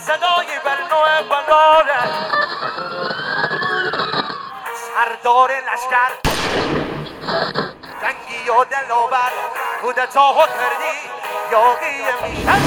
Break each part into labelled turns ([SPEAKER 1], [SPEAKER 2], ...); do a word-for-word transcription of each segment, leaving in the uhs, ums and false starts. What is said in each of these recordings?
[SPEAKER 1] صدای برنوع بلاره سردار لشکر جنگی و دلاور کودتا و کردی یاقی میشن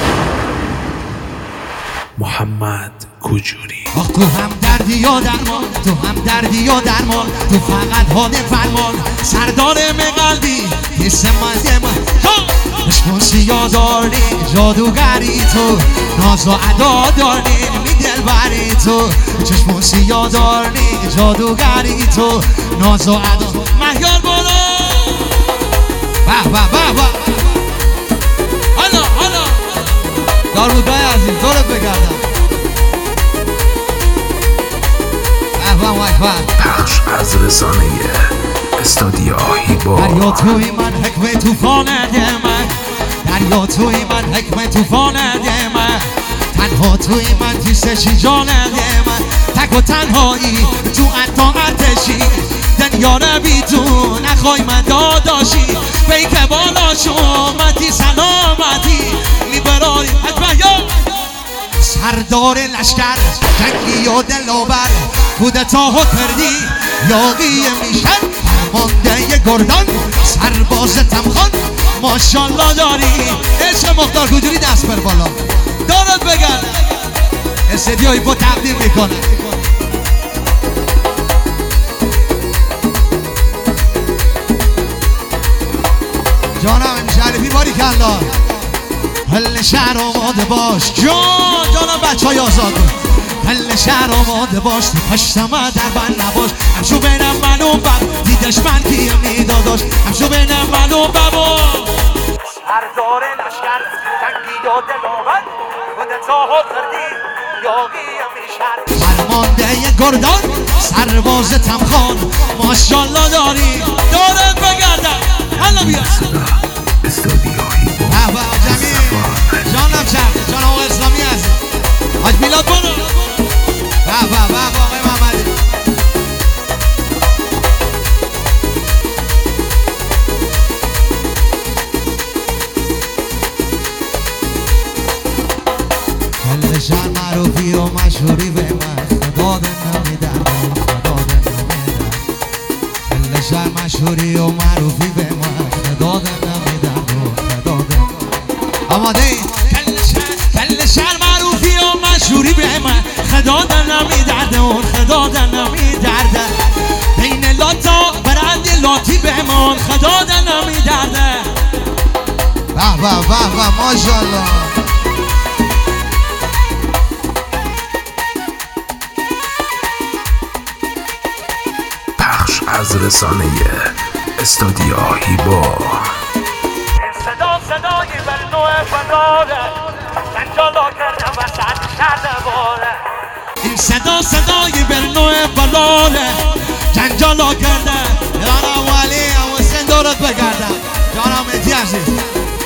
[SPEAKER 2] محمد کجوری.
[SPEAKER 3] آخ تو هم دردی و درمان، تو هم دردی و درمان، تو فقط حال فرمان سردار مقلبی حس مزه من عشق سیاه داری جادوگری تو ناز و ادا داری می دلبری تو چشم سیاه داری جادوگری تو ناز و ادا مهیار بالا به به به به حالا حالا دارودای عزیز دورت بگردم
[SPEAKER 2] پخش از رسانه استودیو هیبا.
[SPEAKER 3] دریا توی من حکم توفان من، دریا توی من حکم توفان من، تنها توی من تیسشی جان من، تک و تنهایی تو عطا ارتشی دنیا رو بی تو نخوای من داداشی بیک بالا شومتی سلامتی میبراری حکمه یا سردار لشکر جنگی و دلاور کودتا و کردی یاقی میشن فرمانده گردان سرباز تمخان ماشالله داری عشق مختار کجوری دست بر بالا دارت بگن استدیوی با تقدیم میکنه جانم شریفی باری کلا هل شهر آماده باش جان جانم بچه های آزاد هل شهر آماده باش تو پشتم در بند نباش همشو بینم من و بب دیدش من کیم میداداش همشو بینم من و ببا
[SPEAKER 1] سردار لشکر جنگی و دلاور کودتا و کردی یاقی میشن
[SPEAKER 3] فرمانده گردان سرباز تمخان ماشالله داری دارت بگردم حالا بیا
[SPEAKER 2] استودیو هیبا.
[SPEAKER 3] بابا جمیل جانم چرخ جان آقا اسلامی هست حاج میلاد برو بابا بابا آقای محمدی کل شهر معروفی و مشهوری به من خدا دن نمیدن خدا دن نمیدن کل شهر مشهوری و معروفی به من خدا دن نمیدن خدا دن آماده ای کل شهر کل شهر معروفی و مشهوری به من خدا دن نمیدرده و خدا دن نمیدرده بین لاتا برند لاتی به من خدا دن نمیدرده به به به به ماشالله
[SPEAKER 2] از رسانه استودیو هیبا.
[SPEAKER 1] صدا صدای برنوع بلاره جنجالا کردم وسط شهر باره
[SPEAKER 3] این صدا صدای برنوع بلاره جنجالا کرده یارم ولی حسین دورت بگردم جانم مهدی عزیز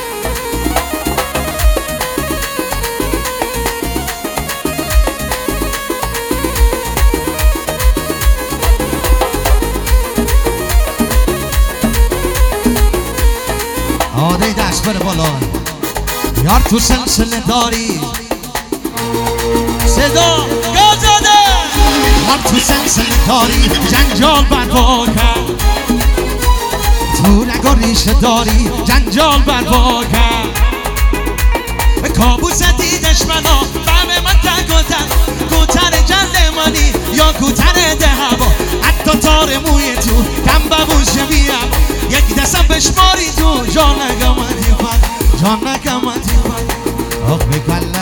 [SPEAKER 3] آده دست بره بالا یار تو سلسله داری صدا گازاده یار تو سلسله داری جنجال برپا کرد تو رگا ریشه داری جنجال برپا کرد کابوس دیدش منو بهم من تک و تک کوتر جلد منی یا کوتر ده هوا حتی تار موی تو کم ببوش بیم یک دستم بشماری تو جان نگمتی فد جان نگمتی فد آخ بکلا